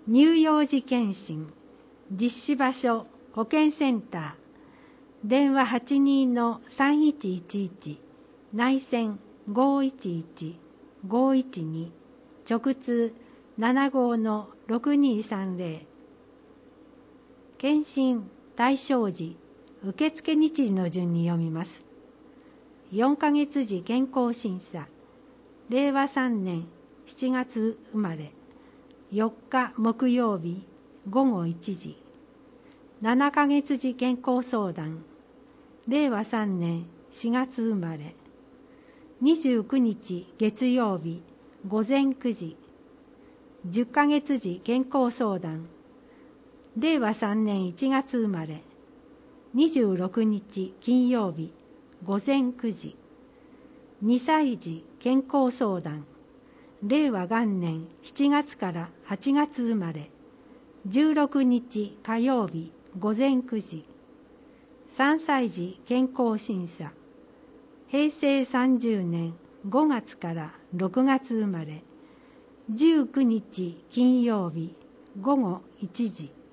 乳幼児健診実施場所保健センター電話 82-3111 内線 511-512 直通 75-6230 検診対象時受付日時の順に読みます。4ヶ月時健康審査令和3年7月生まれ4日木曜日午後1時7ヶ月時健康相談令和3年4月生まれ29日月曜日午前9時10ヶ月時健康相談令和3年1月生まれ26日金曜日午前9時2歳児健康相談令和元年7月から8月生まれ16日火曜日午前9時3歳児健康審査平成30年5月から6月生まれ19日金曜日午後1時